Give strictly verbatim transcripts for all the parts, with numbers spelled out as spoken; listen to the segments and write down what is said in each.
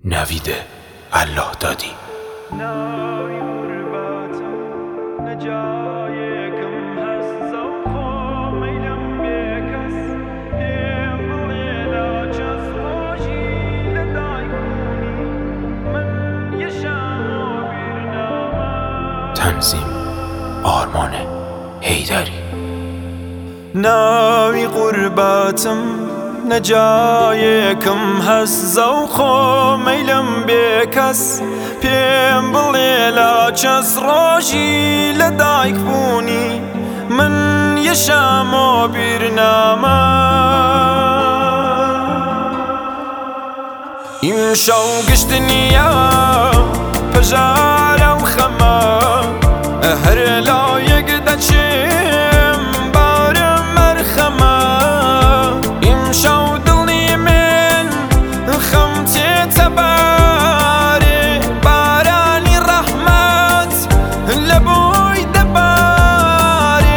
نوید الله دادی. ناوی غرباتم نجای کم هست زوق و میلم بیکس پیم بلیلا چس روشی لدای کنی من یشم و بیرنامه. تنظیم آرمان حیدری. ناوی غرباتم نجای کم هست زوق و میلم بیکس پیم بلیلا چس روشی لدایک بونی من یشم و بیرنامه. این شو گشتنیا پجارم خما هر لایگ دچیم بارم مرخما. این شو دلی من خمتی تباری بارانی رحمت لبوی دباری.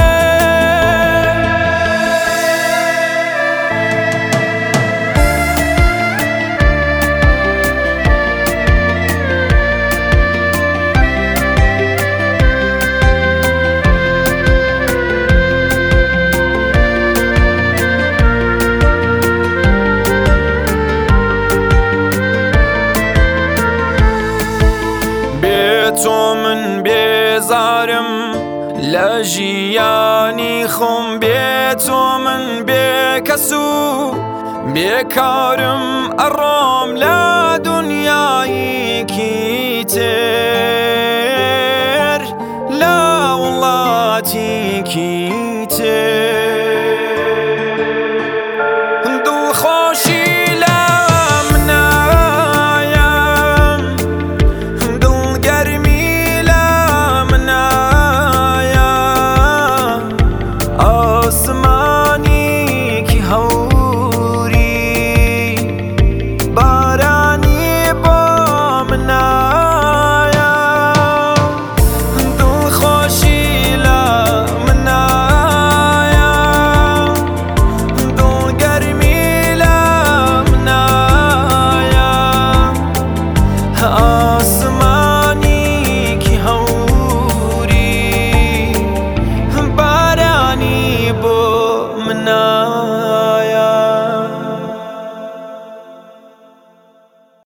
تو من بیزارم لجیانی خم بی تو من بیکسو بیکارم ارام لا دنیایی کی تر لا والله کی